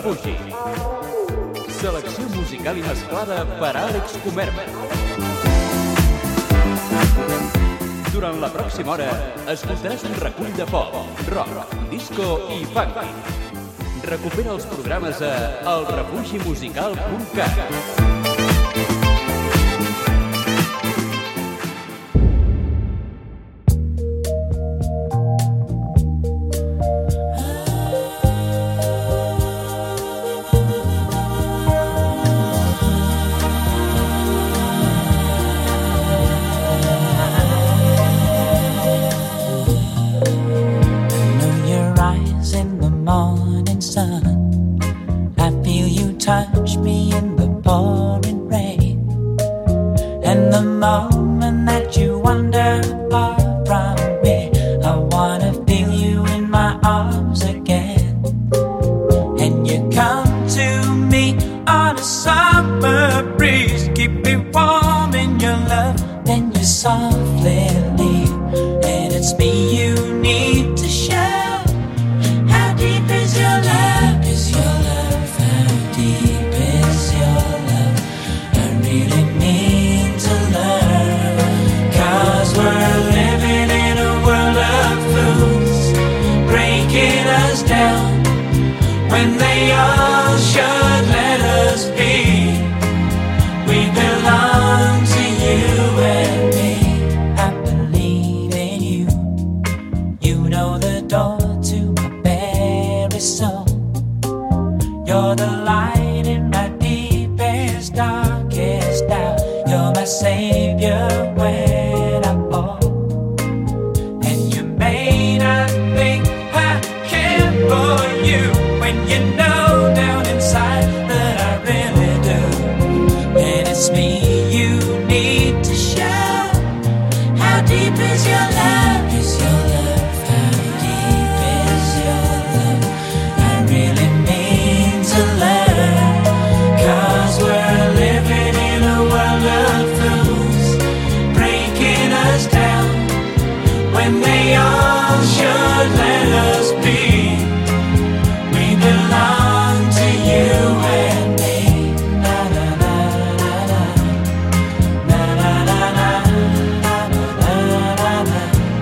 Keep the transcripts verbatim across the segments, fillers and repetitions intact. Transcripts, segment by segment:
Refugi. Selecció musical i mesclada per Àlex Comerma. Durant la pròxima hora escoltaràs un recull de pop, rock, disco i funky. Recupera els programes a el refugi musical punt cat. Touch me in the pouring rain, and the moment that you wander far from me, I wanna feel you in my arms again. And you come to me on a summer breeze, keep me warm in your love, then you softly leave, and it's me you need to show. How deep is your love? Is your love? How deep is your love? I really need to learn, 'cause we're living in a world of fools, breaking us down when they all should let us be. We belong to you and me. I believe in you. You know the door to my very soul. You're the light in my deepest, darkest doubt. You're my savior when I fall. And you may not think I care for you, when you know down inside that I really do. And it's me you need to show. How deep is your love? Is your love? How deep is your love? I really mean to learn, 'cause we're living in a world of fools, breaking us down when they all should let us be. We belong to you and me. Na na na na na na na na na na na na na.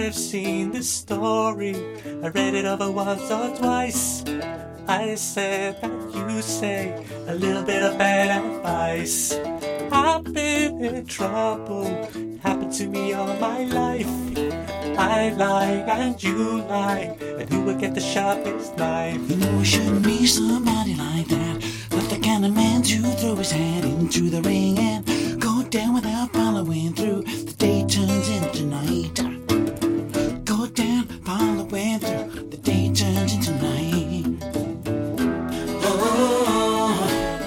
I've seen this story, I read it over once or twice. I said that you say a little bit of bad advice. I've been in trouble, it happened to me all my life. I lie and you lie, and who will get the sharpest knife? You know it shouldn't be somebody like that, but the kind of man to throw his hat into the ring and go down without following through. The day turns into night. Go down, following through. The day turns into night. Oh,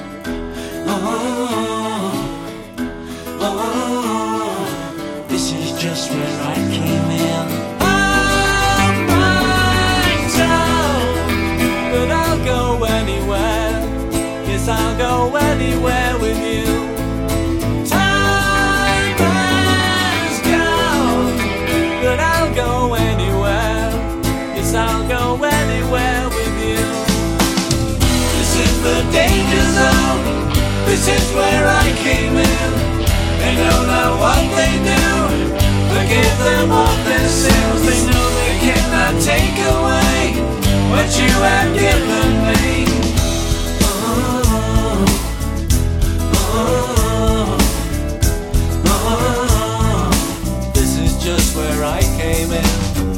oh, oh, oh. This is just where I came in. I'm right down, but I'll go anywhere. Yes, I'll go anywhere with you. Time has gone, but I'll go anywhere. Yes, I'll go anywhere with you. This is the danger zone. This is where I came in. They don't know what they do. Forgive them of their sins. They know they cannot take away what you have given me. Oh, oh, oh. This is just where I came in.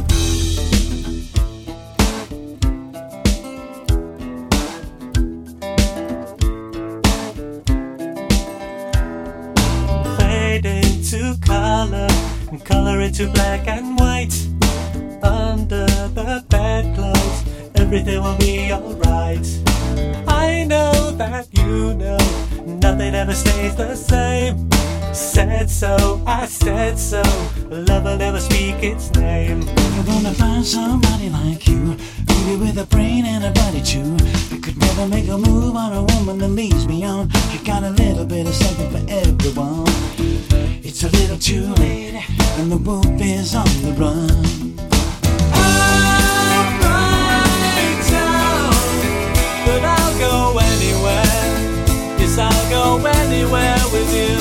Fade into color and color into black and white. Under the bedclothes, everything will be alright. I know that you know nothing ever stays the same. Said so, I said so. Love will never speak its name. You're gonna find somebody like you, really with a brain and a body too. You could never make a move on a woman that leaves me on. You got a little bit of something for everyone. It's a little too late, and the wolf is on the run. I'm right down, but I'll go anywhere. Yes, I'll go anywhere with you.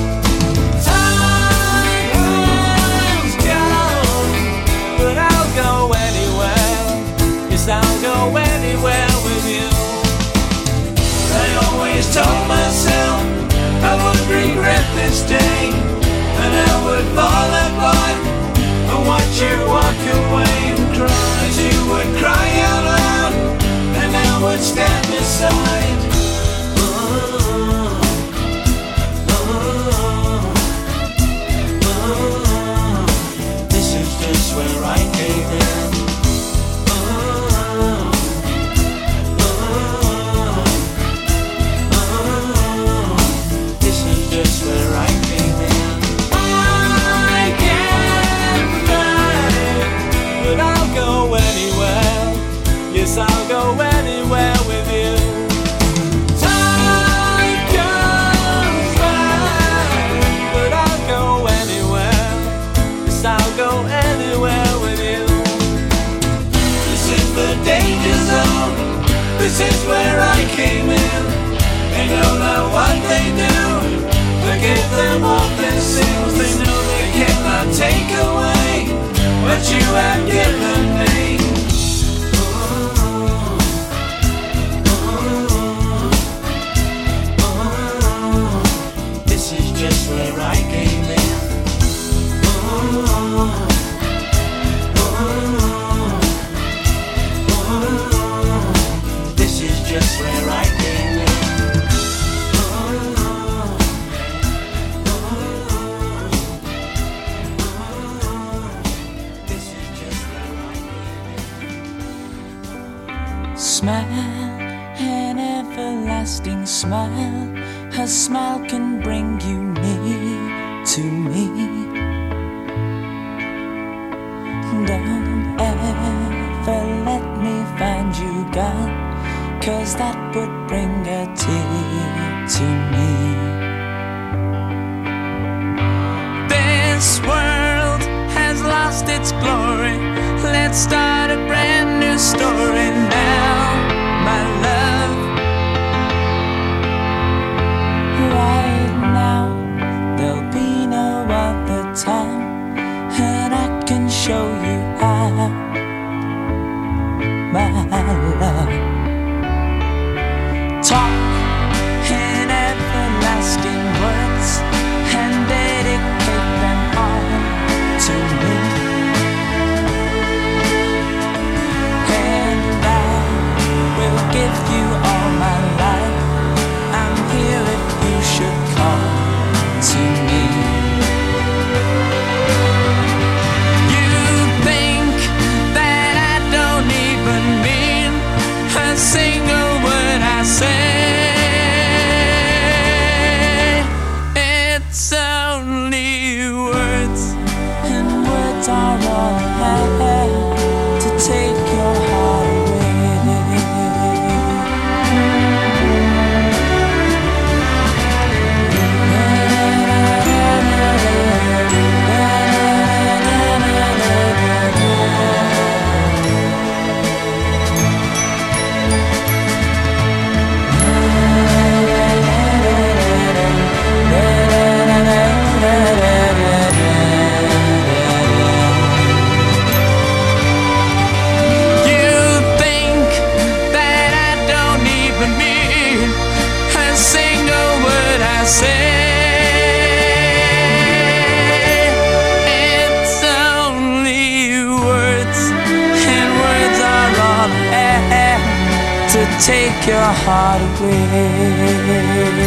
Time has gone, but I'll go anywhere. Yes, I'll go anywhere with you. I always told myself I would regret this day, and I would fall apart and watch you walk away and cry. As you would cry out loud, and I would stand beside. Oh, oh, oh. This is just where I came in. Oh, oh, oh. This is just where I came in. I can't find, but I'll go anywhere. Yes, I'll go anywhere with you. Time goes by, but I'll go anywhere. Yes, I'll go anywhere with you. This is the danger zone. This is where I came in. They don't know what they do. Forgive them of their sins. They know they cannot take away what you have given me. Oh, oh, oh. This is just where I came in. Oh, oh, oh. This is just where I came in. Smile, an everlasting smile. Her smile can bring you near to me. Don't ever let me find you gone, 'cause that would bring a tear to me. This world has lost its glory. Let's start a brand new story now, my love. Right now, there'll be no other time, and I can show you take your heart away.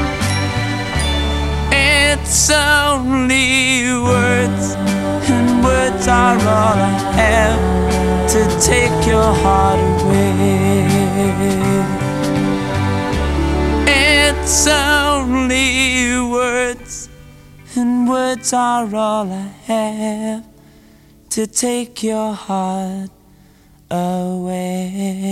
It's only words, and words are all I have to take your heart away. It's only words, and words are all I have to take your heart away.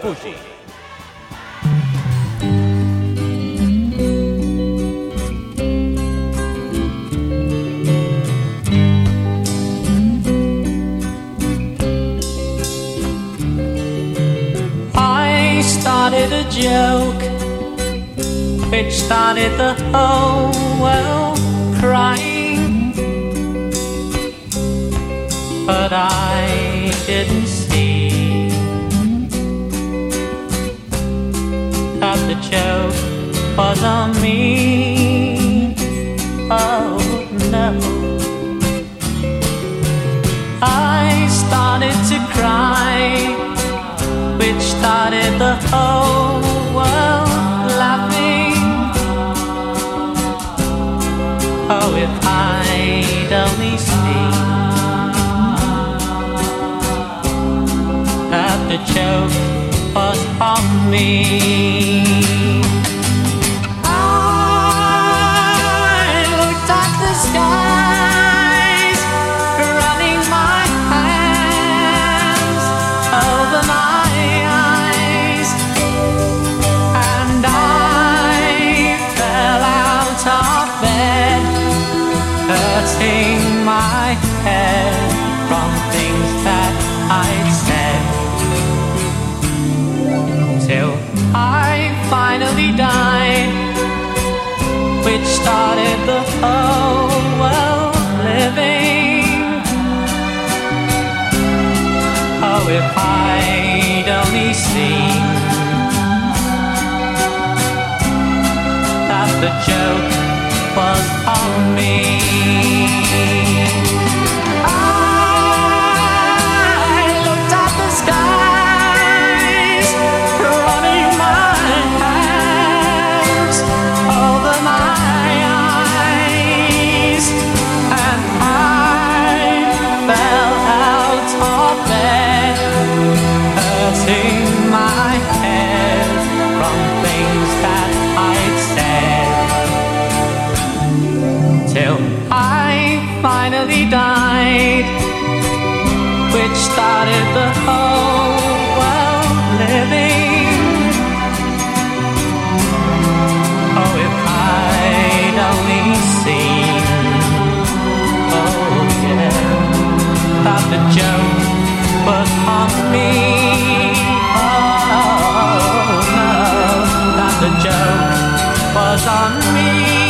refugi. I started a joke which started the whole world crying, but I didn't see that the joke was on me. Oh no, I started to cry, which started the whole world laughing. Oh, if I'd only seen that the joke was on me. I looked at the skies, running my hands over my eyes, and I fell out of bed, hurting my head from things that I'd said, till I finally died, which started the whole world living. Oh, if I'd only seen that the joke was on me. I looked at the skies, running my hands over my eyes, and I fell out of bed, hurting my head from things that I'd said, till I finally died, which started the whole world living. Oh, if I'd only seen, oh yeah, that the joke was on me. Oh no, that the joke was on me.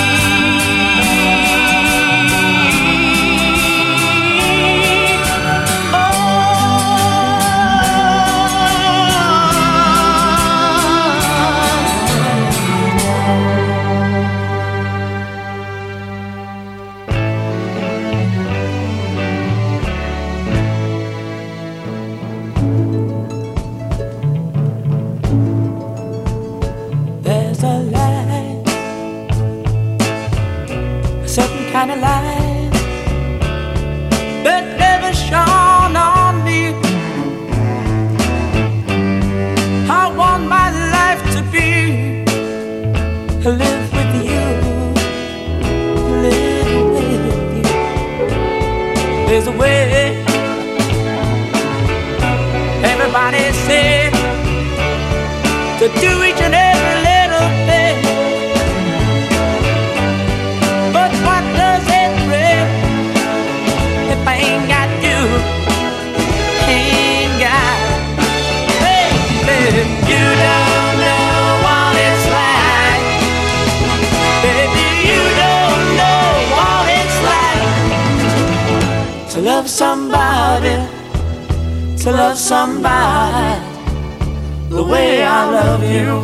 There's a light, a certain kind of light that never shone on me. I want my life to be live with you, live with you. There's a way, everybody said, to do each and every little thing. But what does it bring if I ain't got you? Ain't got, baby, you don't know what it's like. Baby, you don't know what it's like to love somebody, to love somebody the way I love you.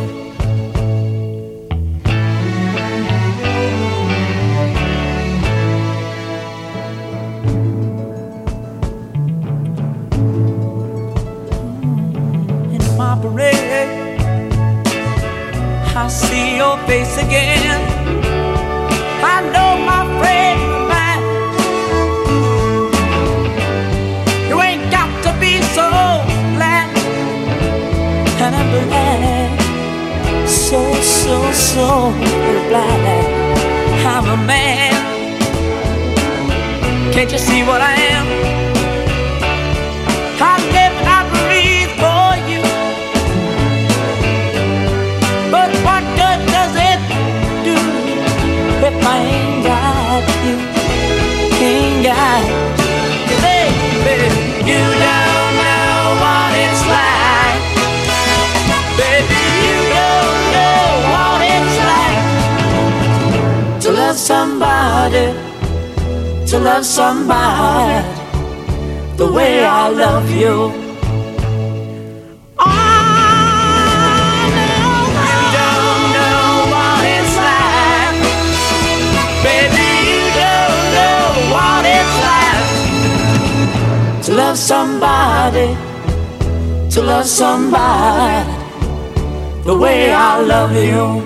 In my parade, I see your face again. I know my friend of mine, you ain't got to be so glad. And I'm glad, so, so, so glad I'm a man. Can't you see what I am? I live and I breathe for you. somebody, to love somebody the way I love you. I know you don't know what it's like, baby, you don't know what it's like to love somebody, to love somebody the way I love you.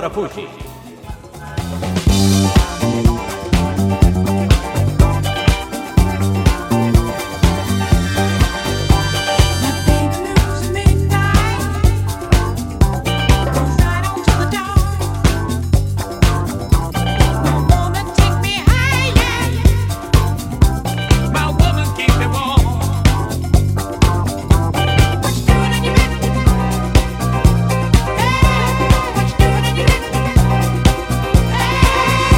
refugi. Hey!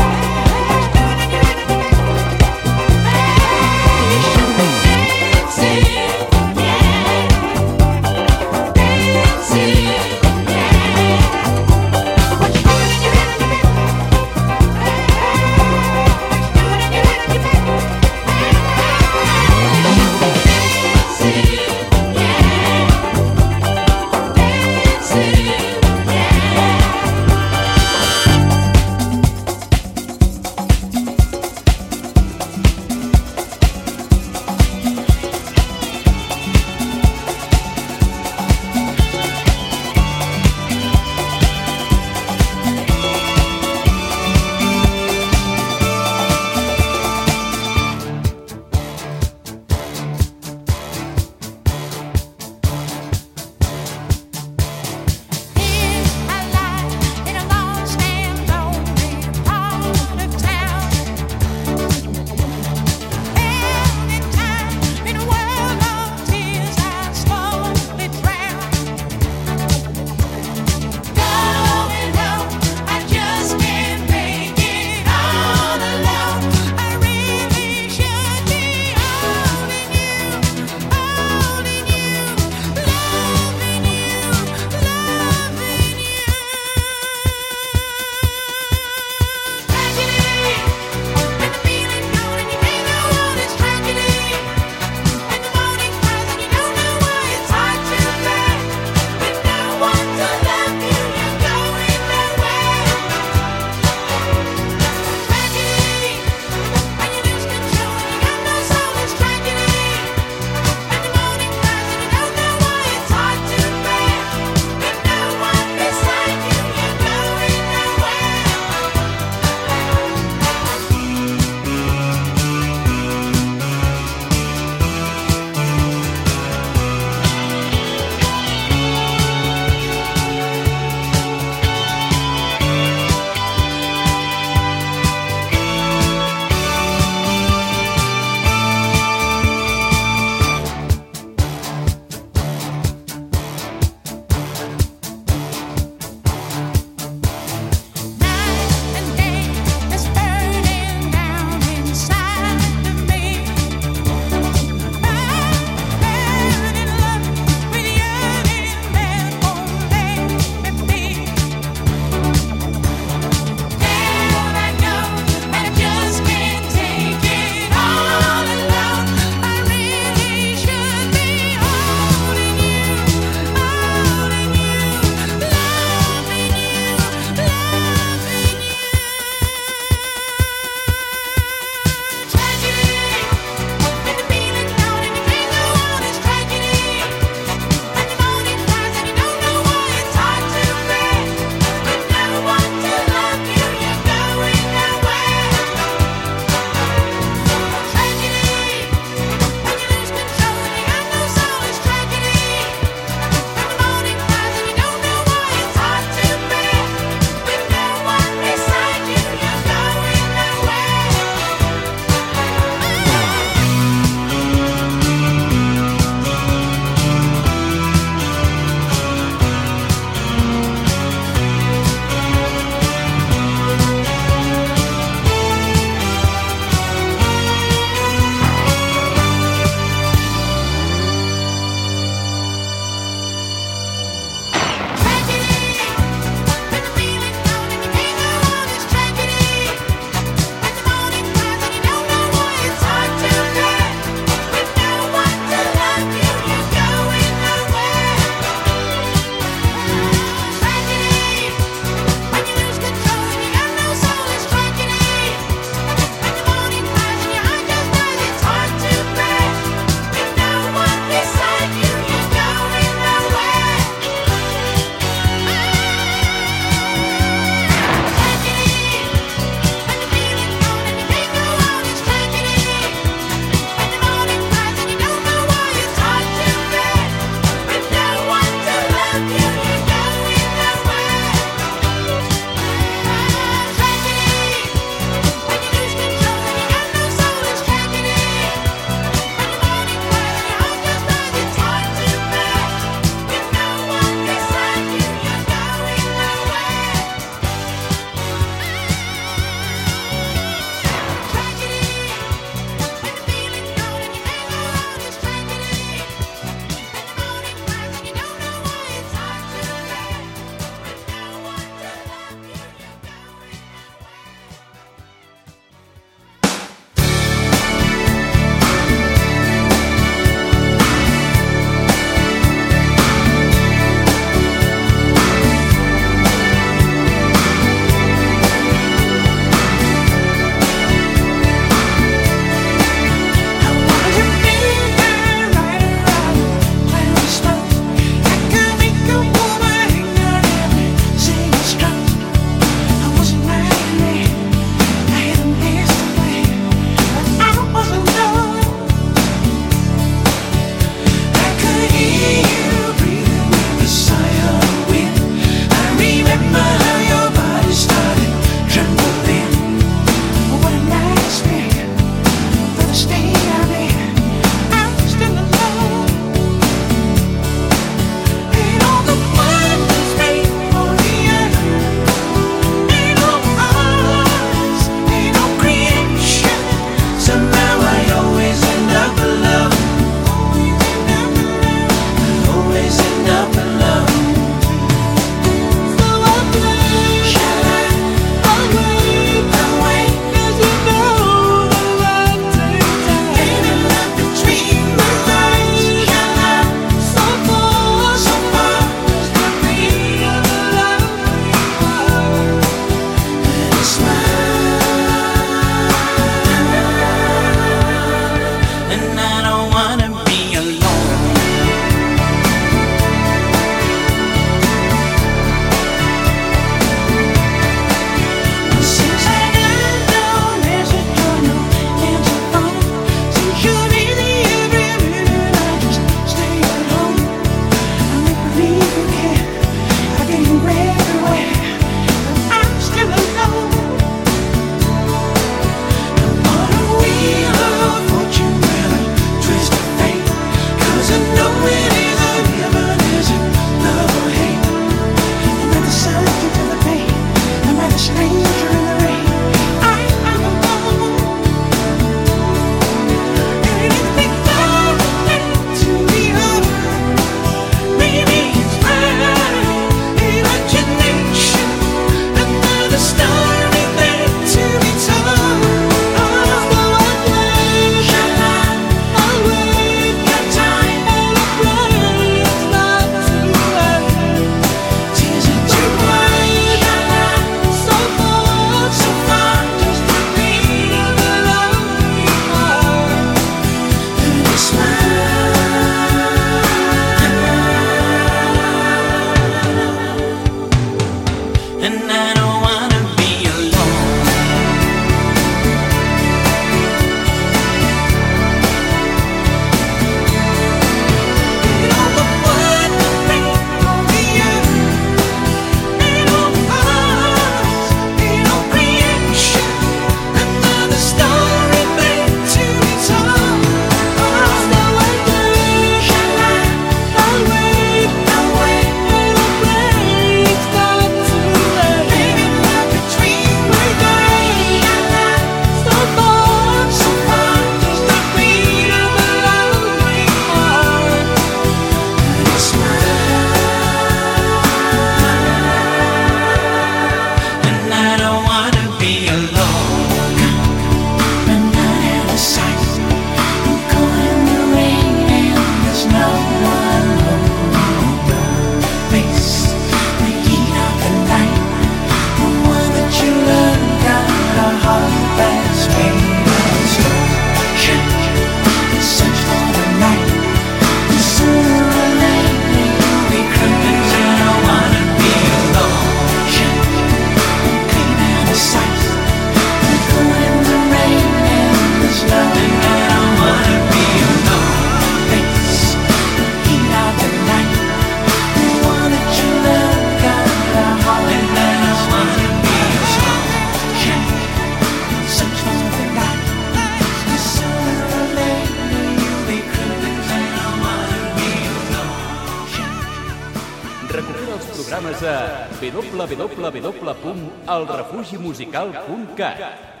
programes a w w w punt el refugi musical punt cat.